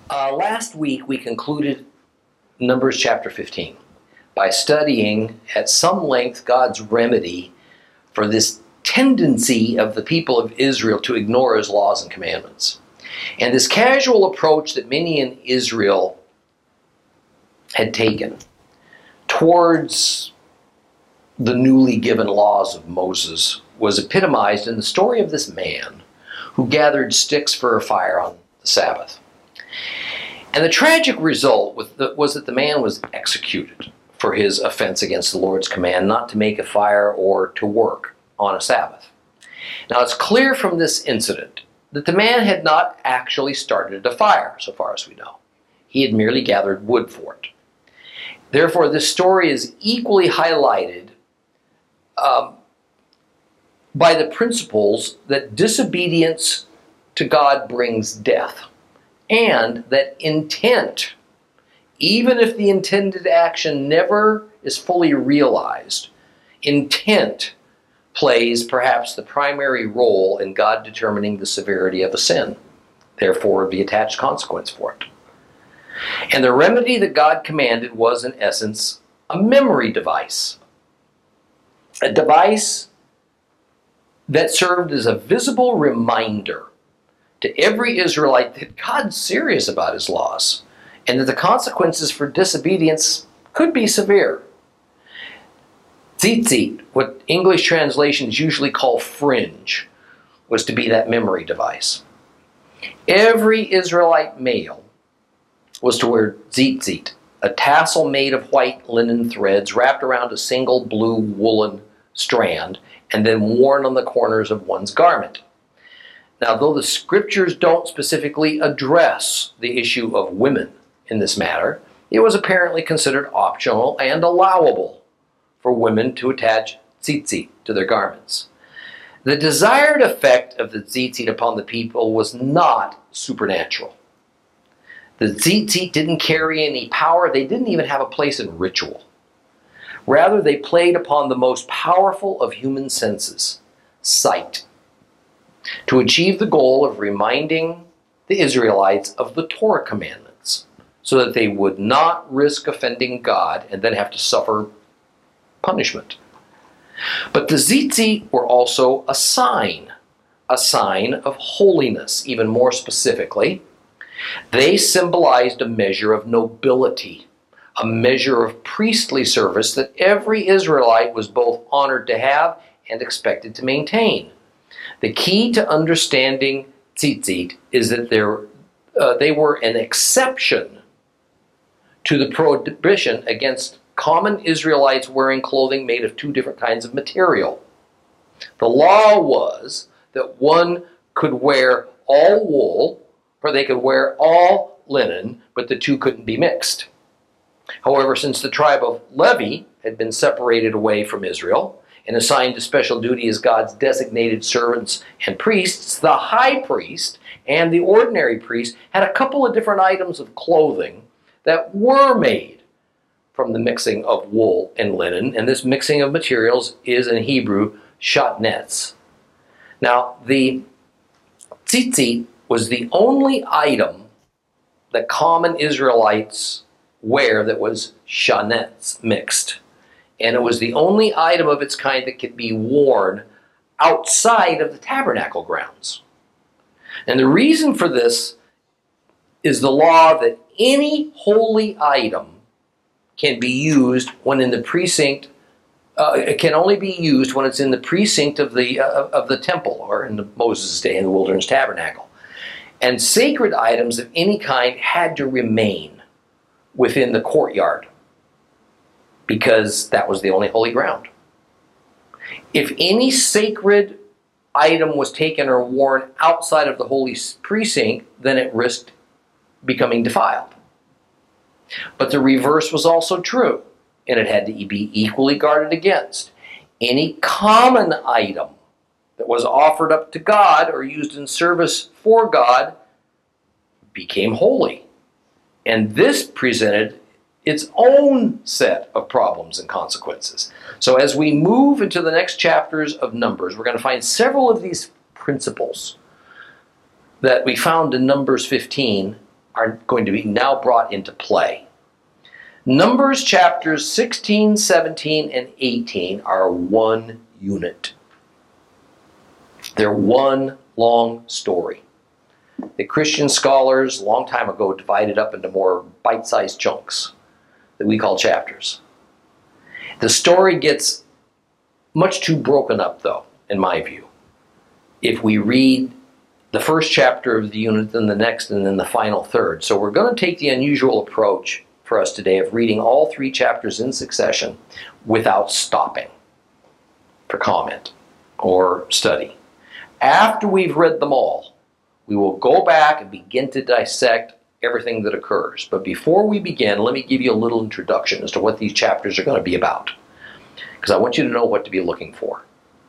Last week we concluded Numbers chapter 15 by studying at some length God's remedy for this tendency of the people of Israel to ignore his laws and commandments. And this casual approach that many in Israel had taken towards the newly given laws of Moses was epitomized in the story of this man who gathered sticks for a fire on the Sabbath. And the tragic result was that the man was executed for his offense against the Lord's command not to make a fire or to work on a Sabbath. Now it's clear from this incident that the man had not actually started a fire, so far as we know. He had merely gathered wood for it. Therefore, this story is equally highlighted by the principles that disobedience to God brings death, and that intent, even if the intended action never is fully realized, intent plays perhaps the primary role in God determining the severity of a sin, therefore the attached consequence for it. And the remedy that God commanded was, in essence, a memory device. A device that served as a visible reminder to every Israelite that God's serious about his laws and that the consequences for disobedience could be severe. Tzitzit, what English translations usually call fringe, was to be that memory device. Every Israelite male was to wear tzitzit, a tassel made of white linen threads wrapped around a single blue woolen strand and then worn on the corners of one's garment. Now, though the scriptures don't specifically address the issue of women in this matter, it was apparently considered optional and allowable for women to attach tzitzit to their garments. The desired effect of the tzitzit upon the people was not supernatural. The tzitzit didn't carry any power. They didn't even have a place in ritual. Rather, they played upon the most powerful of human senses, sight, to achieve the goal of reminding the Israelites of the Torah commandments so that they would not risk offending God and then have to suffer punishment. But the tzitzit were also a sign of holiness. Even more specifically, they symbolized a measure of nobility, a measure of priestly service that every Israelite was both honored to have and expected to maintain. The key to understanding tzitzit is that they were an exception to the prohibition against common Israelites wearing clothing made of two different kinds of material. The law was that one could wear all wool, or they could wear all linen, but the two couldn't be mixed. However, since the tribe of Levi had been separated away from Israel and assigned to special duty as God's designated servants and priests, the high priest and the ordinary priest had a couple of different items of clothing that were made from the mixing of wool and linen, and this mixing of materials is in Hebrew shatnez. Now, the tzitzit was the only item that common Israelites wear that was shatnez mixed. And it was the only item of its kind that could be worn outside of the tabernacle grounds. And the reason for this is the law that any holy item can be used when in the precinct. It can only be used when it's in the precinct of the temple, or in Moses' day in the wilderness tabernacle. And sacred items of any kind had to remain within the courtyard, because that was the only holy ground. If any sacred item was taken or worn outside of the holy precinct, then it risked becoming defiled. But the reverse was also true, and it had to be equally guarded against. Any common item that was offered up to God or used in service for God became holy. And this presented its own set of problems and consequences. So as we move into the next chapters of Numbers, we're going to find several of these principles that we found in Numbers 15 are going to be now brought into play. Numbers chapters 16, 17, and 18 are one unit. They're one long story. The Christian scholars a long time ago divided up into more bite-sized chunks that we call chapters. The story gets much too broken up, though, in my view. If we read the first chapter of the unit, then the next, and then the final third. So we're going to take the unusual approach for us today of reading all 3 chapters in succession without stopping for comment or study. After we've read them all, we will go back and begin to dissect everything that occurs. But before we begin, let me give you a little introduction as to what these chapters are going to be about, because I want you to know what to be looking for.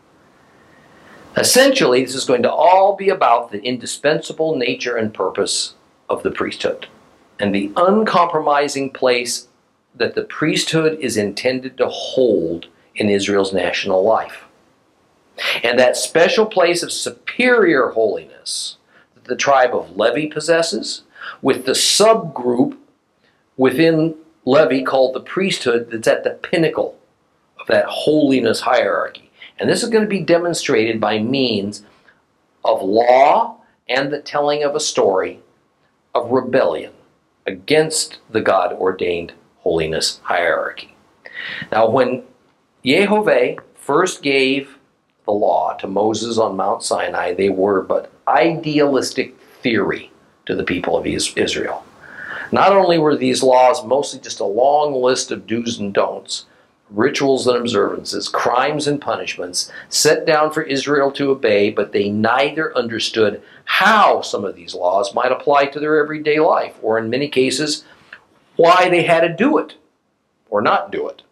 Essentially, this is going to all be about the indispensable nature and purpose of the priesthood and the uncompromising place that the priesthood is intended to hold in Israel's national life. And that special place of superior holiness that the tribe of Levi possesses, with the subgroup within Levi called the priesthood that's at the pinnacle of that holiness hierarchy. And this is going to be demonstrated by means of law and the telling of a story of rebellion against the God-ordained holiness hierarchy. Now, when Yehovah first gave the law to Moses on Mount Sinai, they were but idealistic theory to the people of Israel. Not only were these laws mostly just a long list of do's and don'ts, rituals and observances, crimes and punishments set down for Israel to obey, but they neither understood how some of these laws might apply to their everyday life, or in many cases, why they had to do it or not do it.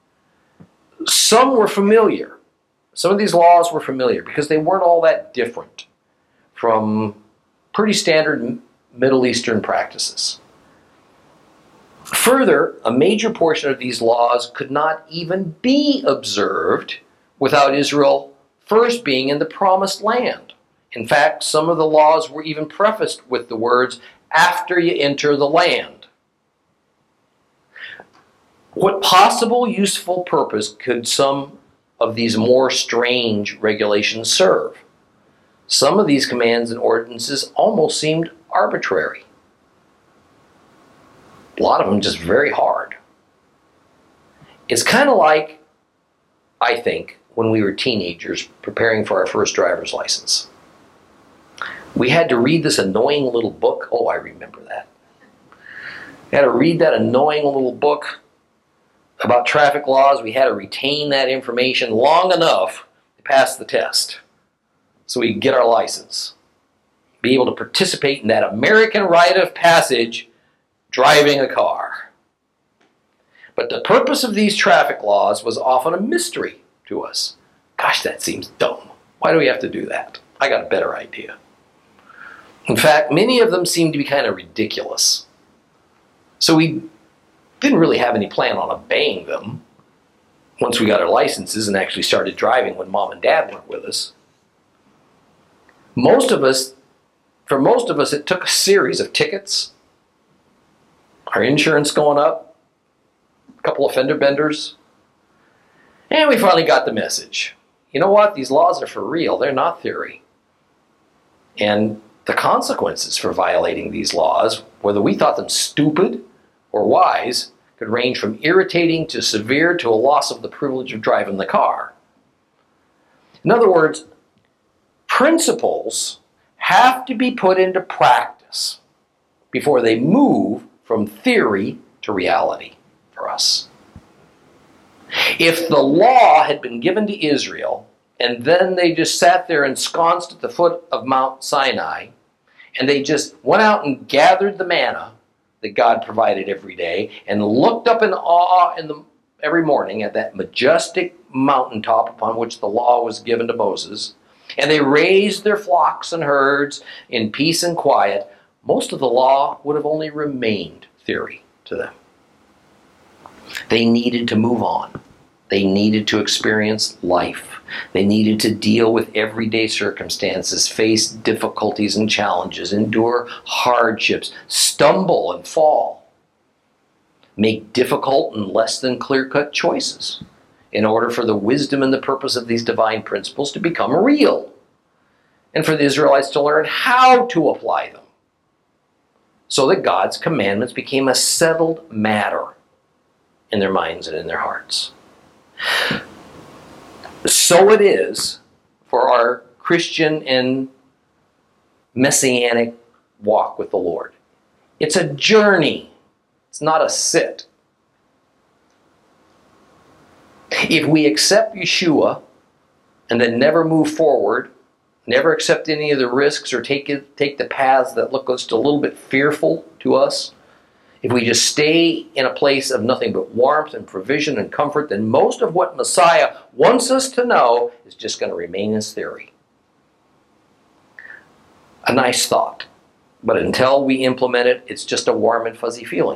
Some were familiar. Some of these laws were familiar because they weren't all that different from pretty standard Middle Eastern practices. Further, a major portion of these laws could not even be observed without Israel first being in the Promised Land. In fact, some of the laws were even prefaced with the words, "after you enter the land." What possible useful purpose could some of these more strange regulations serve? Some of these commands and ordinances almost seemed arbitrary. A lot of them just very hard. It's kind of like, I think, when we were teenagers preparing for our first driver's license. We had to read this annoying little book. Oh, I remember that. We had to read that annoying little book about traffic laws. We had to retain that information long enough to pass the test so we could get our license. Be able to participate in that American rite of passage, driving a car. But the purpose of these traffic laws was often a mystery to us. Gosh, that seems dumb. Why do we have to do that? I got a better idea. In fact, many of them seemed to be kind of ridiculous. So we didn't really have any plan on obeying them once we got our licenses and actually started driving when Mom and Dad weren't with us. For most of us, it took a series of tickets, our insurance going up, a couple of fender benders, and we finally got the message. You know what? These laws are for real. They're not theory. And the consequences for violating these laws, whether we thought them stupid or wise, could range from irritating to severe to a loss of the privilege of driving the car. In other words, principles have to be put into practice before they move from theory to reality for us. If the law had been given to Israel and then they just sat there ensconced at the foot of Mount Sinai and they just went out and gathered the manna that God provided every day and looked up in awe every morning at that majestic mountaintop upon which the law was given to Moses, and they raised their flocks and herds in peace and quiet, most of the law would have only remained theory to them. They needed to move on. They needed to experience life. They needed to deal with everyday circumstances, face difficulties and challenges, endure hardships, stumble and fall, make difficult and less than clear-cut choices in order for the wisdom and the purpose of these divine principles to become real, and for the Israelites to learn how to apply them, so that God's commandments became a settled matter in their minds and in their hearts. So it is for our Christian and messianic walk with the Lord. It's a journey. It's not a sit. If we accept Yeshua and then never move forward, never accept any of the risks or take the paths that look just a little bit fearful to us, if we just stay in a place of nothing but warmth and provision and comfort, then most of what Messiah wants us to know is just going to remain as theory. A nice thought, but until we implement it, it's just a warm and fuzzy feeling.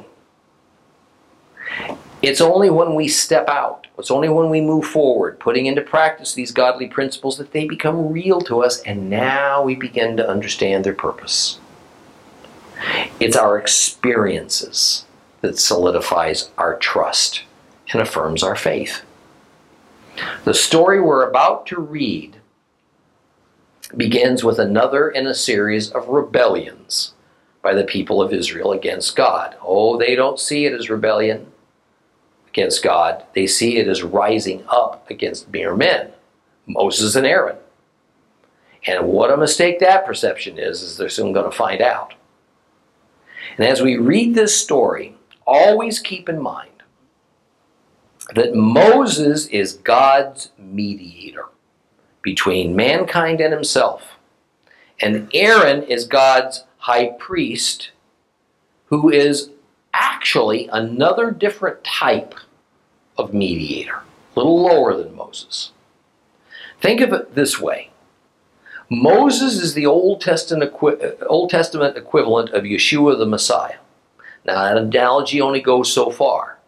It's only when we step out, it's only when we move forward, putting into practice these godly principles, that they become real to us, and now we begin to understand their purpose. It's our experiences that solidifies our trust and affirms our faith. The story we're about to read begins with another in a series of rebellions by the people of Israel against God. Oh, they don't see it as rebellion against God. They see it as rising up against mere men, Moses and Aaron. And what a mistake that perception is they're soon going to find out. And as we read this story, always keep in mind that Moses is God's mediator between mankind and himself. And Aaron is God's high priest, who is actually another different type of mediator, a little lower than Moses. Think of it this way. Moses is the Old Testament equivalent of Yeshua the Messiah. Now, that analogy only goes so far.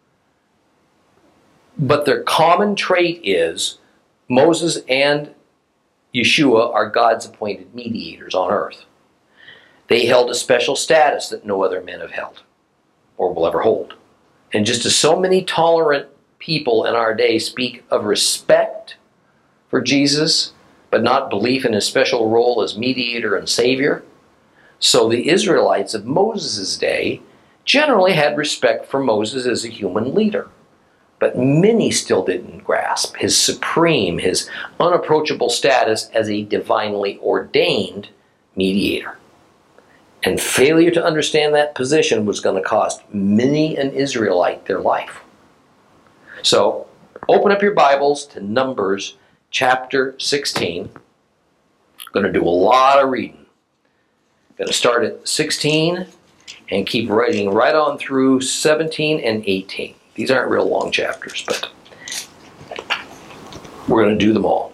But their common trait is Moses and Yeshua are God's appointed mediators on earth. They held a special status that no other men have held or will ever hold. And just as so many tolerant people in our day speak of respect for Jesus, but not belief in his special role as mediator and savior, so the Israelites of Moses' day generally had respect for Moses as a human leader. But many still didn't grasp his supreme, his unapproachable status as a divinely ordained mediator. And failure to understand that position was going to cost many an Israelite their life. So, open up your Bibles to Numbers chapter 16. I'm going to do a lot of reading. I'm going to start at 16 and keep writing right on through 17 and 18. These aren't real long chapters, but we're going to do them all.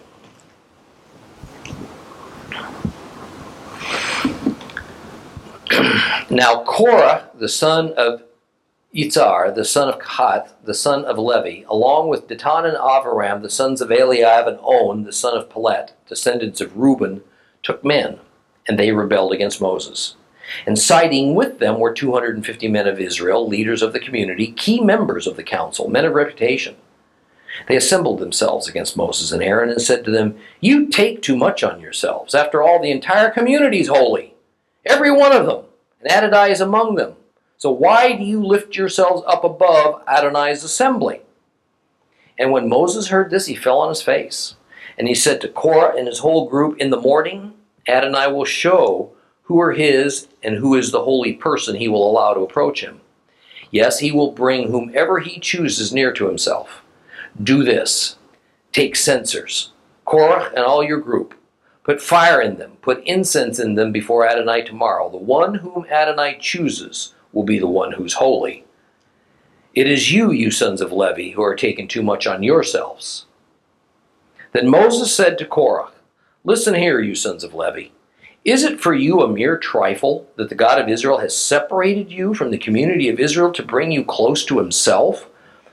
Now Korah, the son of Yitzhar, the son of Kahath, the son of Levi, along with Datan and Aviram, the sons of Eliab, and On, the son of Pelet, descendants of Reuben, took men, and they rebelled against Moses. And siding with them were 250 men of Israel, leaders of the community, key members of the council, men of reputation. They assembled themselves against Moses and Aaron and said to them, "You take too much on yourselves. After all, the entire community is holy, every one of them, and Adonai is among them. So why do you lift yourselves up above Adonai's assembly?" And when Moses heard this, he fell on his face. And he said to Korah and his whole group, "In the morning, Adonai will show who are his and who is the holy person he will allow to approach him. Yes, he will bring whomever he chooses near to himself. Do this. Take censers, Korah and all your group. Put fire in them. Put incense in them before Adonai tomorrow. The one whom Adonai chooses will be the one who's holy. It is you, you sons of Levi, who are taking too much on yourselves." Then Moses said to Korah, "Listen here, you sons of Levi. Is it for you a mere trifle that the God of Israel has separated you from the community of Israel to bring you close to himself?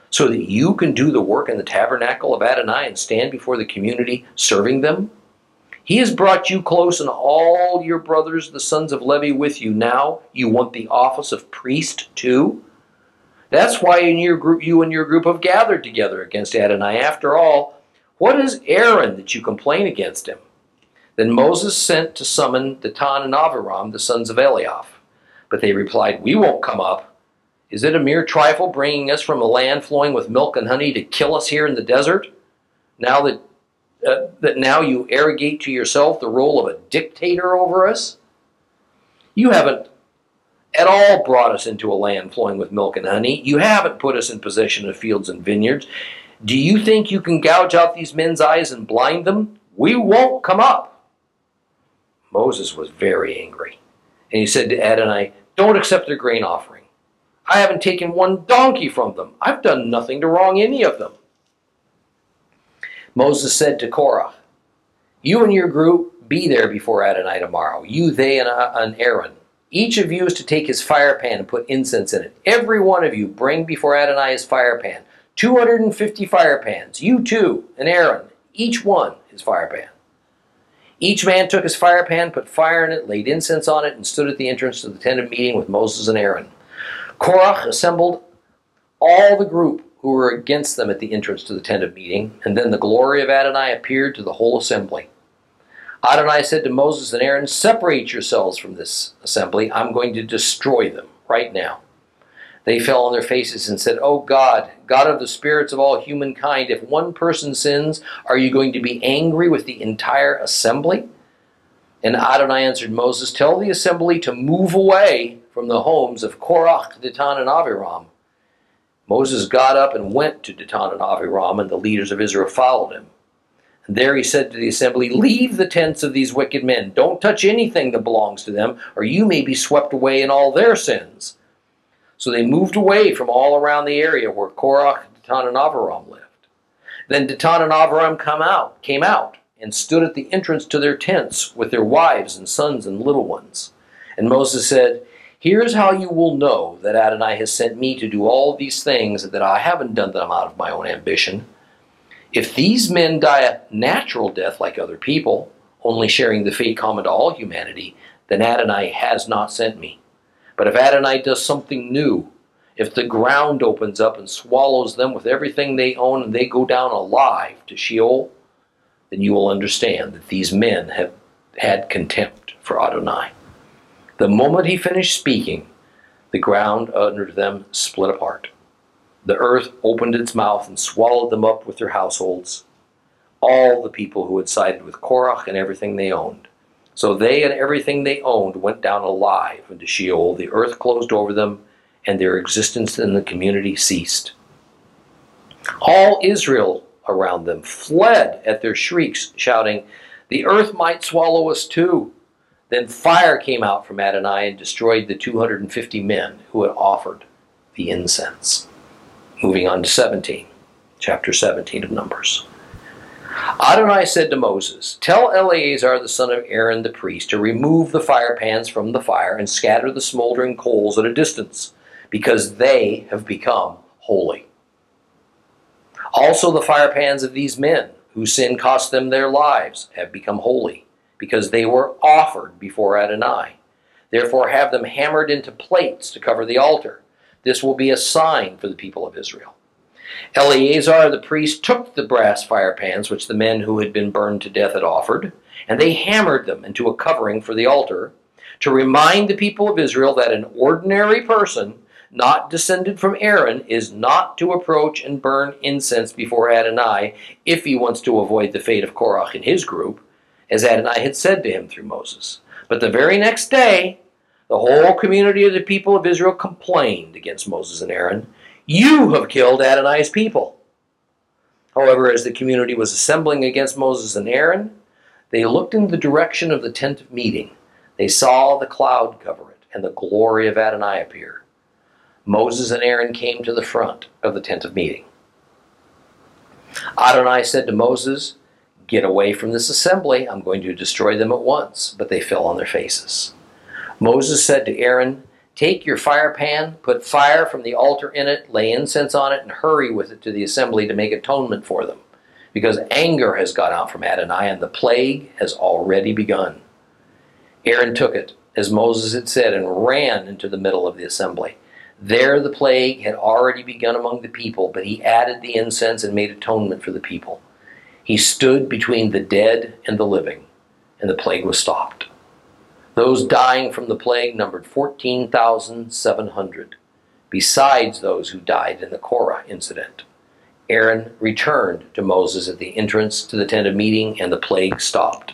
so that you can do the work in the tabernacle of Adonai and stand before the community serving them? He has brought you close and all your brothers, the sons of Levi, with you. Now you want the office of priest too? That's why you and your group have gathered together against Adonai. After all, what is Aaron that you complain against him? Then Moses sent to summon Dathan and Abiram, the sons of Eliab. But they replied, we won't come up. Is it a mere trifle bringing us from a land flowing with milk and honey to kill us here in the desert? Now that now you arrogate to yourself the role of a dictator over us? You haven't at all brought us into a land flowing with milk and honey. You haven't put us in possession of fields and vineyards. Do you think you can gouge out these men's eyes and blind them? We won't come up. Moses was very angry, and he said to Adonai, don't accept their grain offering. I haven't taken one donkey from them. I've done nothing to wrong any of them. Moses said to Korah, you and your group be there before Adonai tomorrow, you, they, and Aaron. Each of you is to take his fire pan and put incense in it. Every one of you bring before Adonai his fire pan. 250 fire pans, you too, and Aaron, each one his fire pan. Each man took his fire pan, put fire in it, laid incense on it, and stood at the entrance to the tent of meeting with Moses and Aaron. Korah assembled all the group who were against them at the entrance to the tent of meeting, and then the glory of Adonai appeared to the whole assembly. Adonai said to Moses and Aaron, separate yourselves from this assembly. I'm going to destroy them right now. They fell on their faces and said, O God, God of the spirits of all humankind, if one person sins, are you going to be angry with the entire assembly? And Adonai answered Moses, tell the assembly to move away from the homes of Korah, Dathan, and Abiram. Moses got up and went to Dathan and Abiram, and the leaders of Israel followed him. And there he said to the assembly, leave the tents of these wicked men. Don't touch anything that belongs to them, or you may be swept away in all their sins. So they moved away from all around the area where Korah, Dathan, and Abiram lived. Then Dathan and Abiram came out and stood at the entrance to their tents with their wives and sons and little ones. And Moses said, here's how you will know that Adonai has sent me to do all these things, and that I haven't done them out of my own ambition. If these men die a natural death like other people, only sharing the fate common to all humanity, then Adonai has not sent me. But if Adonai does something new, if the ground opens up and swallows them with everything they own and they go down alive to Sheol, then you will understand that these men have had contempt for Adonai. The moment he finished speaking, the ground under them split apart. The earth opened its mouth and swallowed them up with their households, all the people who had sided with Korah and everything they owned. So they and everything they owned went down alive into Sheol. The earth closed over them, and their existence in the community ceased. All Israel around them fled at their shrieks, shouting, the earth might swallow us too. Then fire came out from Adonai and destroyed the 250 men who had offered the incense. Moving on to chapter 17 of Numbers. Adonai said to Moses, tell Eleazar the son of Aaron the priest to remove the fire pans from the fire and scatter the smoldering coals at a distance, because they have become holy. Also the fire pans of these men, whose sin cost them their lives, have become holy, because they were offered before Adonai. Therefore have them hammered into plates to cover the altar. This will be a sign for the people of Israel. Eleazar the priest took the brass fire pans which the men who had been burned to death had offered, and they hammered them into a covering for the altar, to remind the people of Israel that an ordinary person, not descended from Aaron, is not to approach and burn incense before Adonai if he wants to avoid the fate of Korah and his group, as Adonai had said to him through Moses. But the very next day, the whole community of the people of Israel complained against Moses and Aaron. You have killed Adonai's people. However, as the community was assembling against Moses and Aaron, they looked in the direction of the tent of meeting. They saw the cloud cover it, and the glory of Adonai appear. Moses and Aaron came to the front of the tent of meeting. Adonai said to Moses, get away from this assembly. I'm going to destroy them at once. But they fell on their faces. Moses said to Aaron, Take your fire pan, put fire from the altar in it, lay incense on it, and hurry with it to the assembly to make atonement for them, because anger has gone out from Adonai, and the plague has already begun." Aaron took it, as Moses had said, and ran into the middle of the assembly. There the plague had already begun among the people, but he added the incense and made atonement for the people. He stood between the dead and the living, and the plague was stopped. Those dying from the plague numbered 14,700, besides those who died in the Korah incident. Aaron returned to Moses at the entrance to the tent of meeting, and the plague stopped.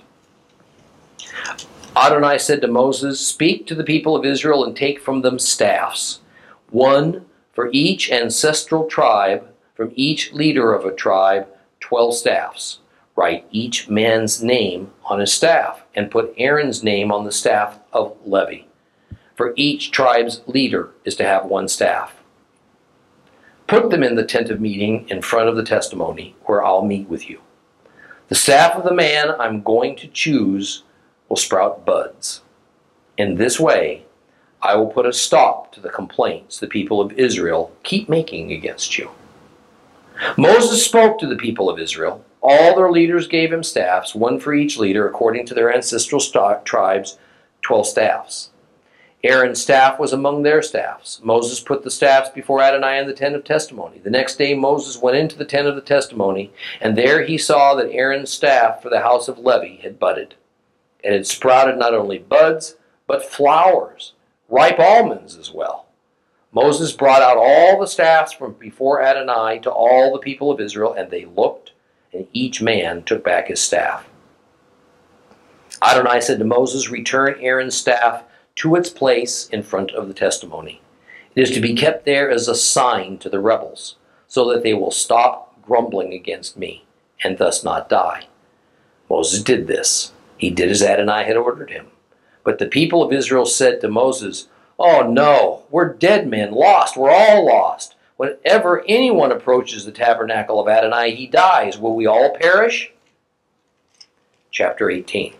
Adonai said to Moses, "Speak to the people of Israel and take from them staffs, one for each ancestral tribe, from each leader of a tribe, 12 staffs. Write each man's name on his staff, and put Aaron's name on the staff of Levi. For each tribe's leader is to have one staff. Put them in the tent of meeting in front of the testimony, where I'll meet with you. The staff of the man I'm going to choose will sprout buds. In this way, I will put a stop to the complaints the people of Israel keep making against you." Moses spoke to the people of Israel. All their leaders gave him staffs, one for each leader, according to their ancestral tribes, 12 staffs. Aaron's staff was among their staffs. Moses put the staffs before Adonai in the tent of testimony. The next day Moses went into the tent of the testimony, and there he saw that Aaron's staff for the house of Levi had budded. It had sprouted not only buds, but flowers, ripe almonds as well. Moses brought out all the staffs from before Adonai to all the people of Israel, and they looked, and each man took back his staff. Adonai said to Moses, "Return Aaron's staff to its place in front of the testimony. It is to be kept there as a sign to the rebels, so that they will stop grumbling against me, and thus not die." Moses did this. He did as Adonai had ordered him. But the people of Israel said to Moses, "Oh no, we're dead men, lost, we're all lost. Whenever anyone approaches the tabernacle of Adonai, he dies. Will we all perish?" Chapter 18.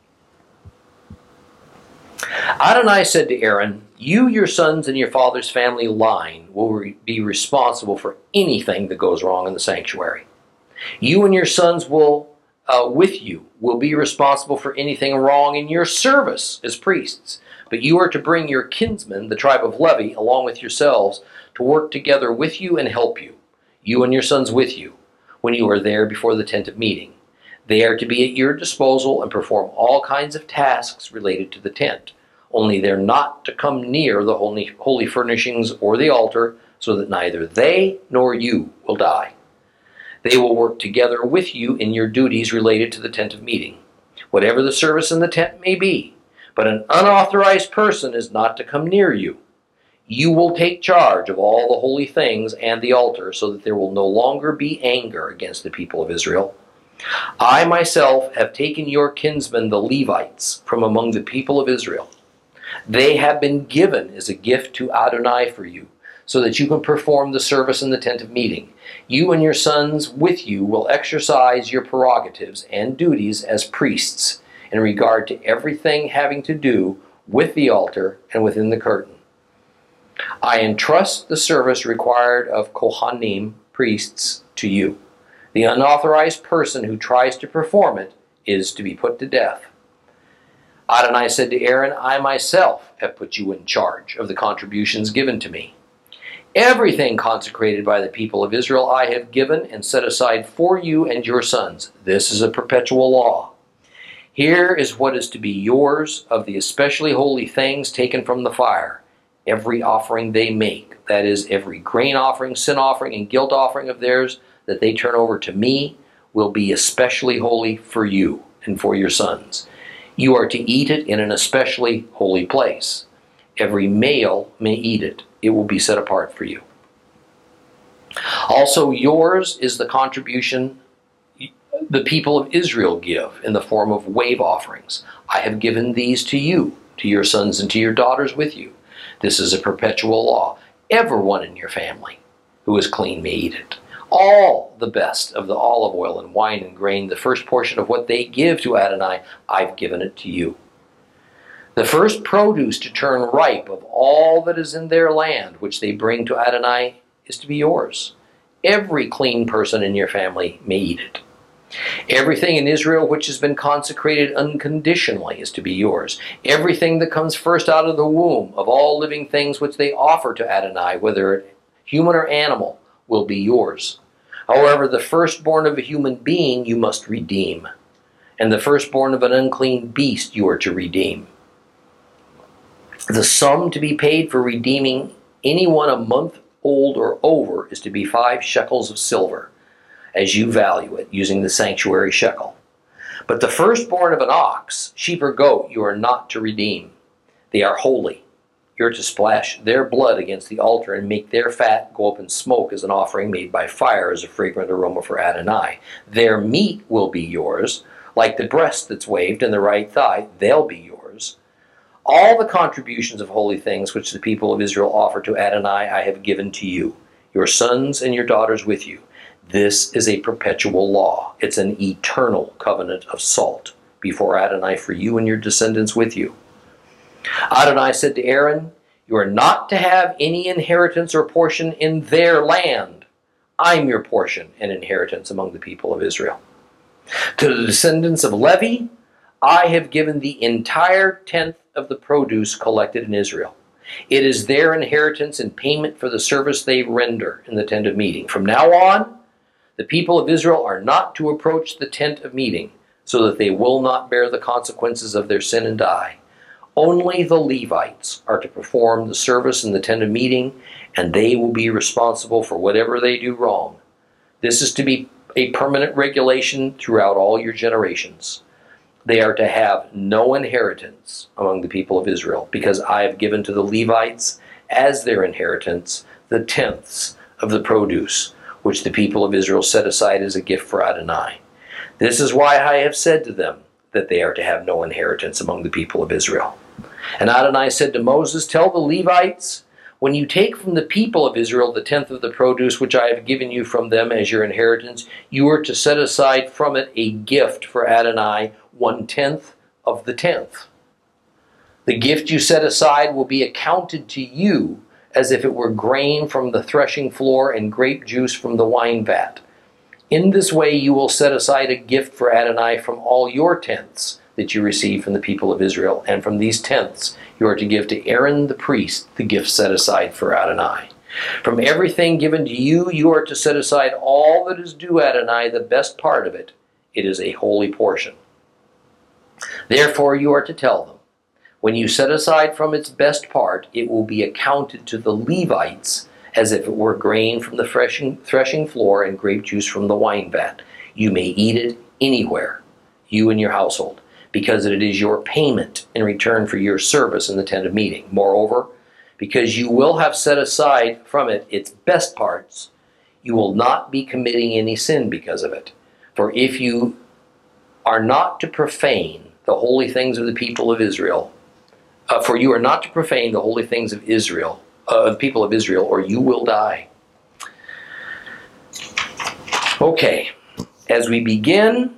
Adonai said to Aaron, "You, your sons, and your father's family line will be responsible for anything that goes wrong in the sanctuary. You and your sons with you will be responsible for anything wrong in your service as priests. But you are to bring your kinsmen, the tribe of Levi, along with yourselves, to work together with you and help you, you and your sons with you, when you are there before the tent of meeting. They are to be at your disposal and perform all kinds of tasks related to the tent. Only they're not to come near the holy furnishings or the altar, so that neither they nor you will die. They will work together with you in your duties related to the tent of meeting, whatever the service in the tent may be. But an unauthorized person is not to come near you. You will take charge of all the holy things and the altar, so that there will no longer be anger against the people of Israel. I myself have taken your kinsmen, the Levites, from among the people of Israel. They have been given as a gift to Adonai for you, so that you can perform the service in the tent of meeting. You and your sons with you will exercise your prerogatives and duties as priests in regard to everything having to do with the altar and within the curtain. I entrust the service required of Kohanim, priests, to you. The unauthorized person who tries to perform it is to be put to death." Adonai said to Aaron, "I myself have put you in charge of the contributions given to me. Everything consecrated by the people of Israel I have given and set aside for you and your sons. This is a perpetual law. Here is what is to be yours of the especially holy things taken from the fire. Every offering they make, that is, every grain offering, sin offering, and guilt offering of theirs that they turn over to me, will be especially holy for you and for your sons. You are to eat it in an especially holy place. Every male may eat it. It will be set apart for you. Also yours is the contribution the people of Israel give in the form of wave offerings. I have given these to you, to your sons and to your daughters with you. This is a perpetual law. Everyone in your family who is clean may eat it. All the best of the olive oil and wine and grain, the first portion of what they give to Adonai, I've given it to you. The first produce to turn ripe of all that is in their land, which they bring to Adonai, is to be yours. Every clean person in your family may eat it. Everything in Israel which has been consecrated unconditionally is to be yours. Everything that comes first out of the womb of all living things which they offer to Adonai, whether human or animal, will be yours. However, the firstborn of a human being you must redeem, and the firstborn of an unclean beast you are to redeem. The sum to be paid for redeeming anyone a month old or over is to be 5 shekels of silver, as you value it, using the sanctuary shekel. But the firstborn of an ox, sheep or goat, you are not to redeem. They are holy. You are to splash their blood against the altar and make their fat go up in smoke as an offering made by fire as a fragrant aroma for Adonai. Their meat will be yours, like the breast that's waved and the right thigh, they'll be yours. All the contributions of holy things which the people of Israel offer to Adonai I have given to you, your sons and your daughters with you. This is a perpetual law. It's an eternal covenant of salt before Adonai for you and your descendants with you. Adonai said to Aaron, you are not to have any inheritance or portion in their land. I'm your portion and inheritance among the people of Israel. To the descendants of Levi, I have given the entire tenth of the produce collected in Israel. It is their inheritance and payment for the service they render in the tent of meeting. From now on, the people of Israel are not to approach the tent of meeting, so that they will not bear the consequences of their sin and die. Only the Levites are to perform the service in the tent of meeting, and they will be responsible for whatever they do wrong. This is to be a permanent regulation throughout all your generations. They are to have no inheritance among the people of Israel, because I have given to the Levites as their inheritance the tenths of the produce, which the people of Israel set aside as a gift for Adonai. This is why I have said to them that they are to have no inheritance among the people of Israel. And Adonai said to Moses, tell the Levites, when you take from the people of Israel the tenth of the produce which I have given you from them as your inheritance, you are to set aside from it a gift for Adonai, 1/10 of the tenth. The gift you set aside will be accounted to you as if it were grain from the threshing floor and grape juice from the wine vat. In this way you will set aside a gift for Adonai from all your tenths that you receive from the people of Israel, and from these tenths you are to give to Aaron the priest the gift set aside for Adonai. From everything given to you, you are to set aside all that is due Adonai, the best part of it. It is a holy portion. Therefore you are to tell them, when you set aside from its best part, it will be accounted to the Levites as if it were grain from the threshing floor and grape juice from the wine vat. You may eat it anywhere, you and your household, because it is your payment in return for your service in the tent of meeting. Moreover, because you will have set aside from it its best parts, you will not be committing any sin because of it. For if you are not to profane the holy things of the people of Israel, for you are not to profane the holy things of Israel, the people of Israel, or you will die. Okay, as we begin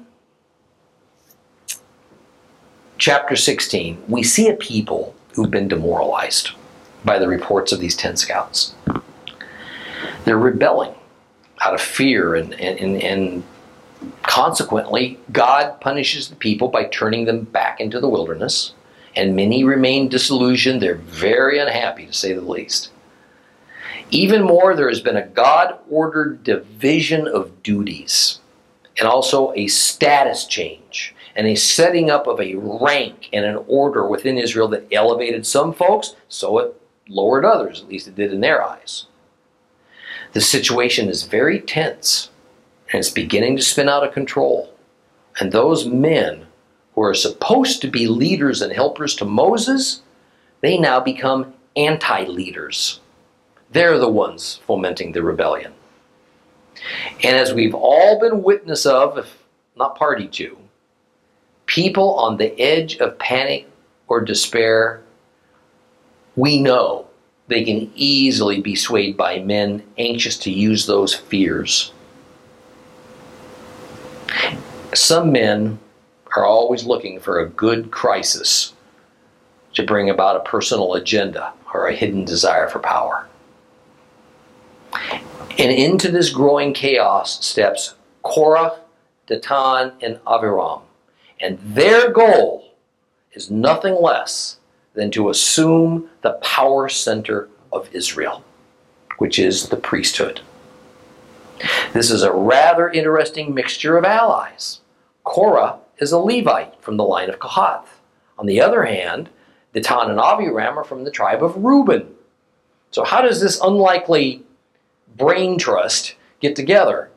chapter 16, we see a people who've been demoralized by the reports of these 10 scouts. They're rebelling out of fear, and consequently, God punishes the people by turning them back into the wilderness. And many remain disillusioned. They're very unhappy, to say the least. Even more, there has been a God-ordered division of duties, and also a status change, and a setting up of a rank and an order within Israel that elevated some folks, so it lowered others, at least it did in their eyes. The situation is very tense, and it's beginning to spin out of control. And those men who are supposed to be leaders and helpers to Moses, they now become anti-leaders. They're the ones fomenting the rebellion. And as we've all been witness of, if not party to, people on the edge of panic or despair, we know they can easily be swayed by men anxious to use those fears. Some men are always looking for a good crisis to bring about a personal agenda or a hidden desire for power. And into this growing chaos steps Korah, Datan, and Aviram. And their goal is nothing less than to assume the power center of Israel, which is the priesthood. This is a rather interesting mixture of allies. Korah is a Levite from the line of Kohath. On the other hand, Datan and Aviram are from the tribe of Reuben. So how does this unlikely brain trust get together?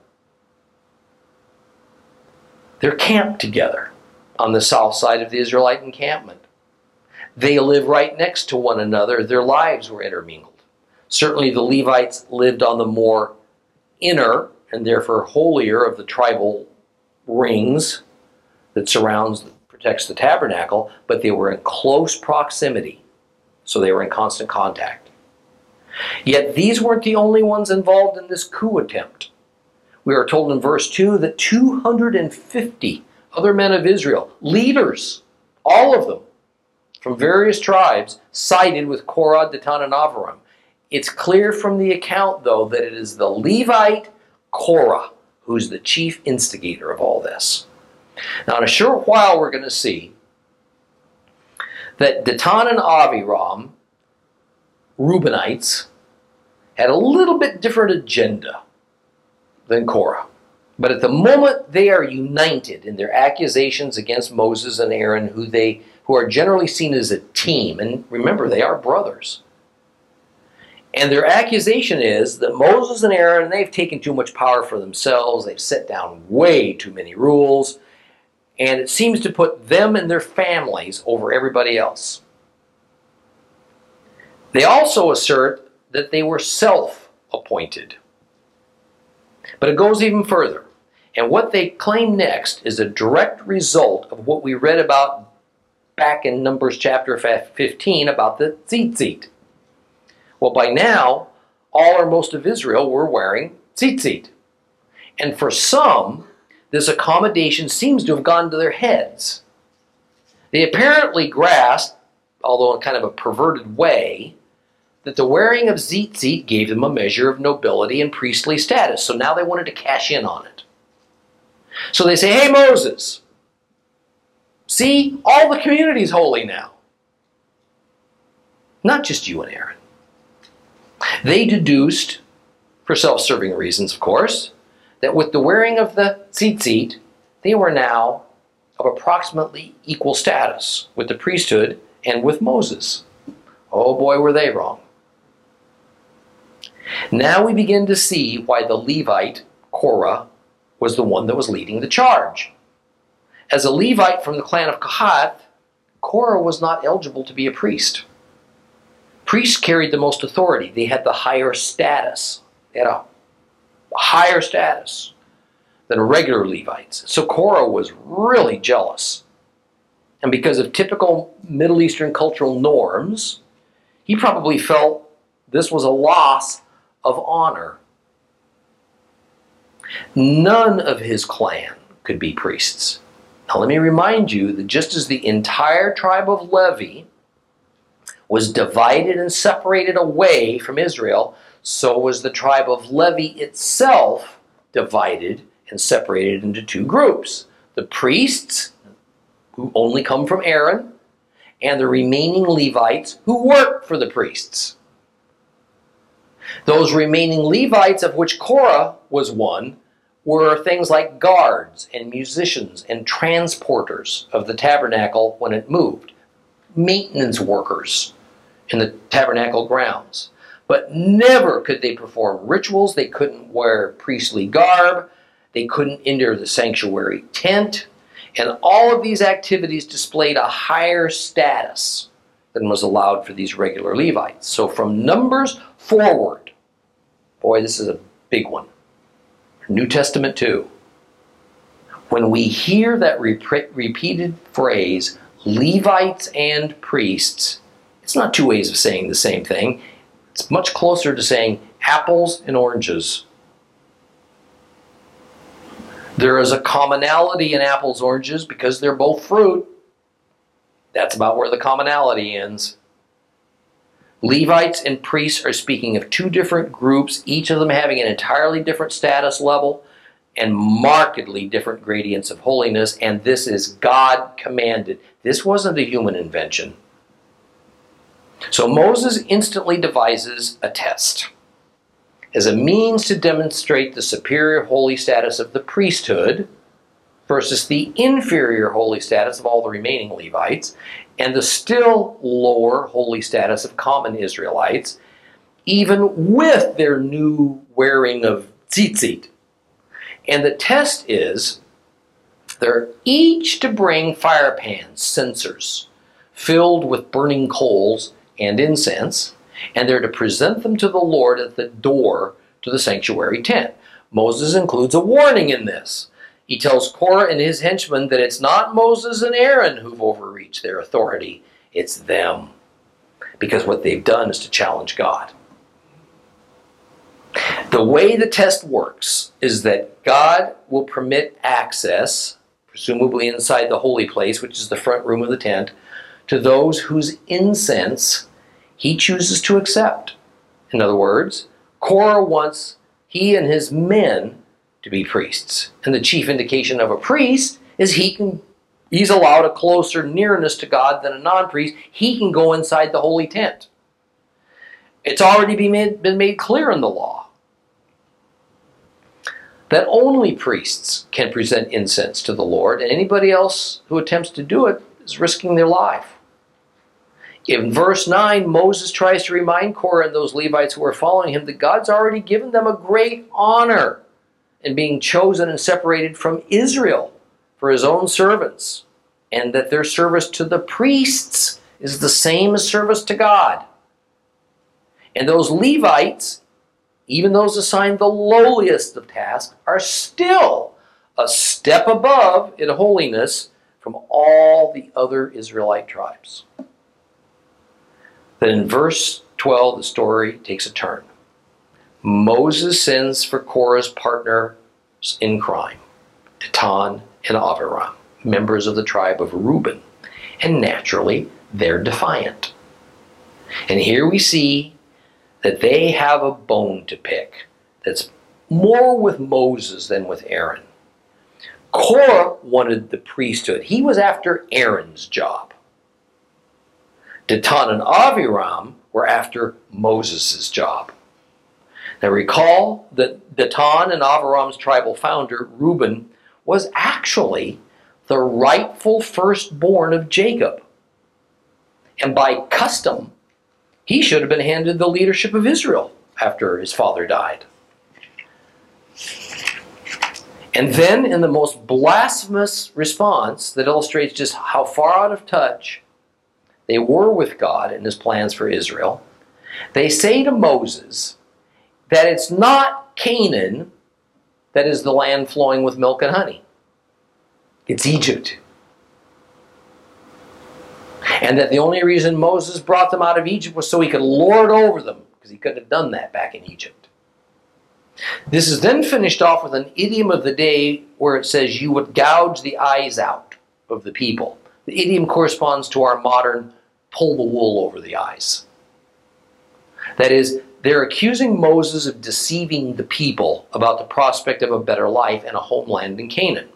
They're camped together on the south side of the Israelite encampment. They live right next to one another. Their lives were intermingled. Certainly the Levites lived on the more inner and therefore holier of the tribal rings that protects the tabernacle, but they were in close proximity, so they were in constant contact. Yet these weren't the only ones involved in this coup attempt. We are told in verse 2 that 250 other men of Israel, leaders, all of them, from various tribes, sided with Korah, Datan, and Aviram. It's clear from the account, though, that it is the Levite Korah who's the chief instigator of all this. Now, in a short while, we're going to see that Datan and Aviram, Reubenites, had a little bit different agenda than Korah. But at the moment, they are united in their accusations against Moses and Aaron, who are generally seen as a team. And remember, they are brothers. And their accusation is that Moses and Aaron, they've taken too much power for themselves. They've set down way too many rules. And it seems to put them and their families over everybody else. They also assert that they were self-appointed. But it goes even further. And what they claim next is a direct result of what we read about back in Numbers chapter 15 about the tzitzit. Well, by now, all or most of Israel were wearing tzitzit. And for some, this accommodation seems to have gone to their heads. They apparently grasped, although in kind of a perverted way, that the wearing of tzitzit gave them a measure of nobility and priestly status. So now they wanted to cash in on it. So they say, hey, Moses, see, all the community's holy now. Not just you and Aaron. They deduced, for self-serving reasons, of course, that with the wearing of the tzitzit, they were now of approximately equal status with the priesthood and with Moses. Oh boy, were they wrong. Now we begin to see why the Levite, Korah, was the one that was leading the charge. As a Levite from the clan of Kohath, Korah was not eligible to be a priest. Priests carried the most authority. They had the higher status. They had a higher status than regular Levites. So Korah was really jealous. And because of typical Middle Eastern cultural norms, he probably felt this was a loss of honor. None of his clan could be priests. Now let me remind you that just as the entire tribe of Levi was divided and separated away from Israel, so was the tribe of Levi itself divided and separated into two groups. The priests, who only come from Aaron, and the remaining Levites who work for the priests. Those remaining Levites, of which Korah was one, were things like guards and musicians and transporters of the tabernacle when it moved, maintenance workers in the tabernacle grounds. But never could they perform rituals. They couldn't wear priestly garb. They couldn't enter the sanctuary tent. And all of these activities displayed a higher status than was allowed for these regular Levites. So from Numbers forward, boy, this is a big one. New Testament too. When we hear that repeated phrase, Levites and priests, it's not two ways of saying the same thing. It's much closer to saying apples and oranges. There is a commonality in apples and oranges because they're both fruit. That's about where the commonality ends. Levites and priests are speaking of two different groups, each of them having an entirely different status level and markedly different gradients of holiness, and this is God commanded. This wasn't a human invention. So Moses instantly devises a test as a means to demonstrate the superior holy status of the priesthood versus the inferior holy status of all the remaining Levites, and the still lower holy status of common Israelites, even with their new wearing of tzitzit. And the test is, they're each to bring fire pans, censers, filled with burning coals and incense, and they're to present them to the Lord at the door to the sanctuary tent. Moses includes a warning in this. He tells Korah and his henchmen that it's not Moses and Aaron who've overreached their authority, it's them. Because what they've done is to challenge God. The way the test works is that God will permit access, presumably inside the holy place, which is the front room of the tent, to those whose incense he chooses to accept. In other words, Korah wants he and his men to be priests. And the chief indication of a priest is he's allowed a closer nearness to God than a non-priest. He can go inside the holy tent. It's already been made clear in the law that only priests can present incense to the Lord, and anybody else who attempts to do it is risking their life. In verse 9, Moses tries to remind Korah and those Levites who are following him that God's already given them a great honor in being chosen and separated from Israel for his own servants, and that their service to the priests is the same as service to God. And those Levites, even those assigned the lowliest of tasks, are still a step above in holiness from all the other Israelite tribes. Then in verse 12, the story takes a turn. Moses sends for Korah's partners in crime, Dathan and Abiram, members of the tribe of Reuben. And naturally, they're defiant. And here we see that they have a bone to pick that's more with Moses than with Aaron. Korah wanted the priesthood. He was after Aaron's job. Dathan and Abiram were after Moses' job. Now recall that Dathan and Abiram's tribal founder, Reuben, was actually the rightful firstborn of Jacob. And by custom, he should have been handed the leadership of Israel after his father died. And then in the most blasphemous response that illustrates just how far out of touch they were with God and his plans for Israel, they say to Moses that it's not Canaan that is the land flowing with milk and honey. It's Egypt. And that the only reason Moses brought them out of Egypt was so he could lord over them, because he couldn't have done that back in Egypt. This is then finished off with an idiom of the day where it says, you would gouge the eyes out of the people. The idiom corresponds to our modern pull the wool over the eyes. That is, they're accusing Moses of deceiving the people about the prospect of a better life and a homeland in Canaan.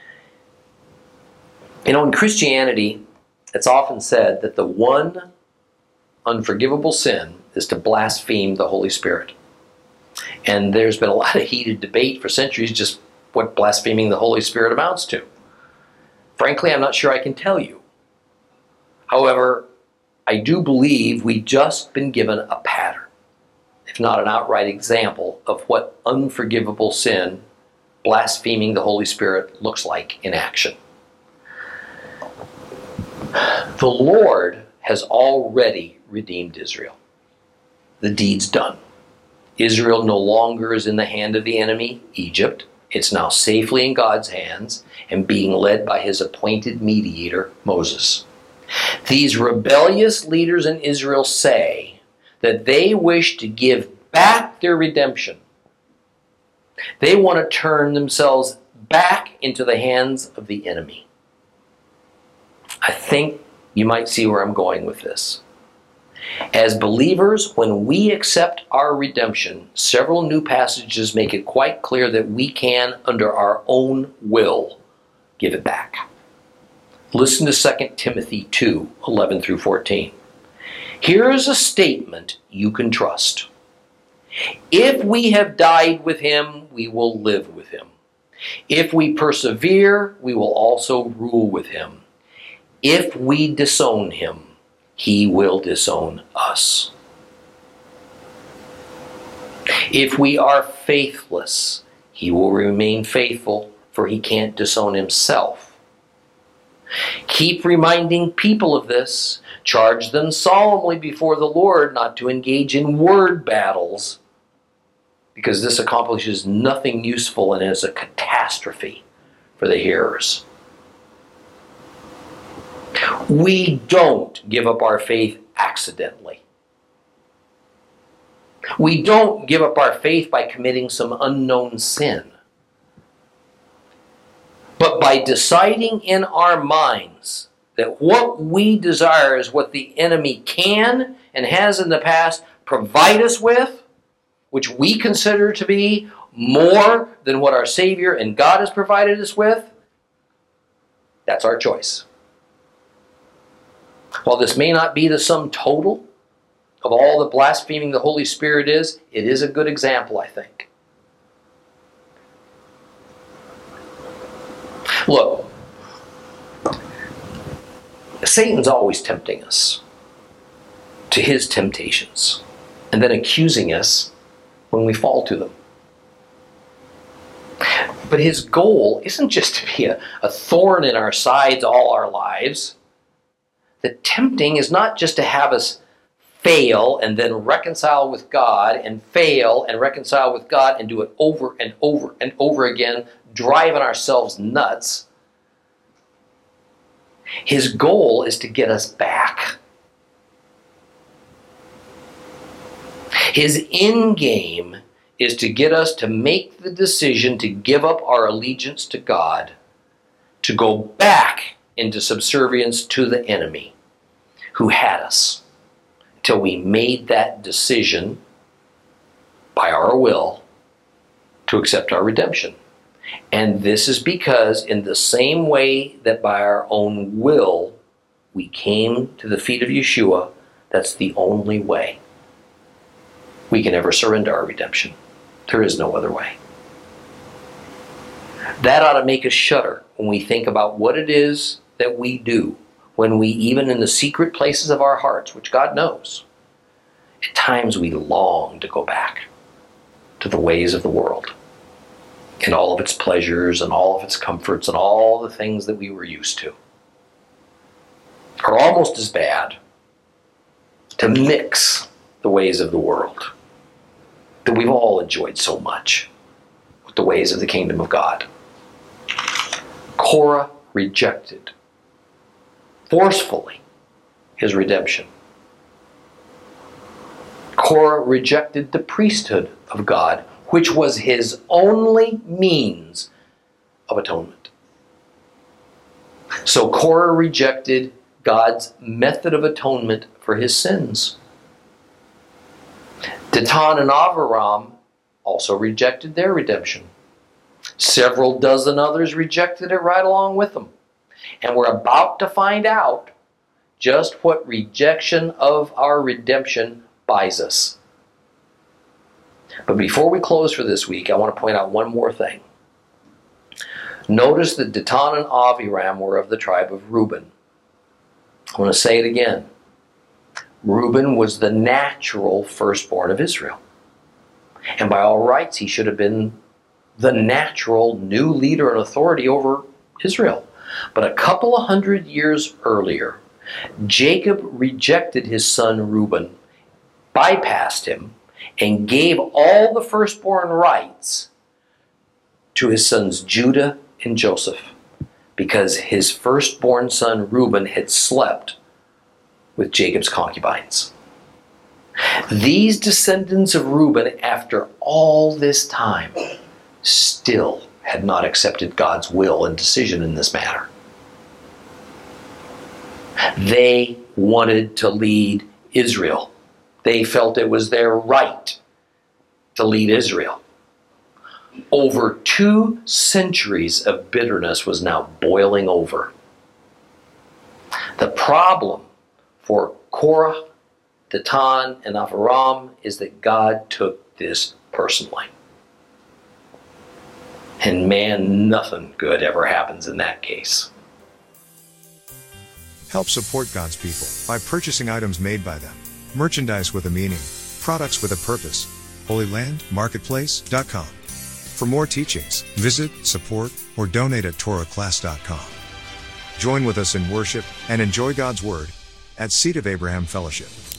You know, in Christianity, it's often said that the one unforgivable sin is to blaspheme the Holy Spirit. And there's been a lot of heated debate for centuries just what blaspheming the Holy Spirit amounts to. Frankly, I'm not sure I can tell you. However, I do believe we've just been given a pattern, if not an outright example, of what unforgivable sin, blaspheming the Holy Spirit, looks like in action. The Lord has already redeemed Israel. The deed's done. Israel no longer is in the hand of the enemy, Egypt. It's now safely in God's hands and being led by his appointed mediator, Moses. These rebellious leaders in Israel say that they wish to give back their redemption. They want to turn themselves back into the hands of the enemy. I think You might see where I'm going with this. As believers, when we accept our redemption, several new passages make it quite clear that we can, under our own will, give it back. Listen to 2 Timothy 2, 11 through 14. Here is a statement you can trust. If we have died with him, we will live with him. If we persevere, we will also rule with him. If we disown him, he will disown us. If we are faithless, he will remain faithful, for he can't disown himself. Keep reminding people of this. Charge them solemnly before the Lord not to engage in word battles, because this accomplishes nothing useful and is a catastrophe for the hearers. We don't give up our faith accidentally. We don't give up our faith by committing some unknown sin. But by deciding in our minds that what we desire is what the enemy can and has in the past provide us with, which we consider to be more than what our Savior and God has provided us with, that's our choice. While this may not be the sum total of all that blaspheming the Holy Spirit is, it is a good example, I think. Look, Satan's always tempting us to his temptations and then accusing us when we fall to them. But his goal isn't just to be a thorn in our sides all our lives. The tempting is not just to have us fail and then reconcile with God and fail and reconcile with God and do it over and over and over again, driving ourselves nuts. His goal is to get us back. His end game is to get us to make the decision to give up our allegiance to God, to go back into subservience to the enemy who had us, till we made that decision by our will to accept our redemption. And this is because in the same way that by our own will we came to the feet of Yeshua, that's the only way we can ever surrender our redemption. There is no other way. That ought to make us shudder when we think about what it is that we do when we, even in the secret places of our hearts, which God knows, at times we long to go back to the ways of the world and all of its pleasures and all of its comforts and all the things that we were used to. Or almost as bad, to mix the ways of the world that we've all enjoyed so much with the ways of the kingdom of God. Korah rejected forcefully his redemption. Korah rejected the priesthood of God, which was his only means of atonement. So Korah rejected God's method of atonement for his sins. Dathan and Abiram also rejected their redemption. Several dozen others rejected it right along with them. And we're about to find out just what rejection of our redemption buys us. But before we close for this week, I want to point out one more thing. Notice that Dathan and Abiram were of the tribe of Reuben. I want to say it again. Reuben was the natural firstborn of Israel. And by all rights, he should have been the natural new leader and authority over Israel. But a couple of 100 years earlier, Jacob rejected his son Reuben, bypassed him, and gave all the firstborn rights to his sons Judah and Joseph, because his firstborn son Reuben had slept with Jacob's concubines. These descendants of Reuben, after all this time, still had not accepted God's will and decision in this matter. They wanted to lead Israel. They felt it was their right to lead Israel. Over 2 centuries of bitterness was now boiling over. The problem for Korah, Dathan, and Abiram is that God took this personally. And man, nothing good ever happens in that case. Help support God's people by purchasing items made by them. Merchandise with a meaning. Products with a purpose. HolyLandMarketplace.com. For more teachings, visit, support, or donate at TorahClass.com. Join with us in worship and enjoy God's Word at Seed of Abraham Fellowship.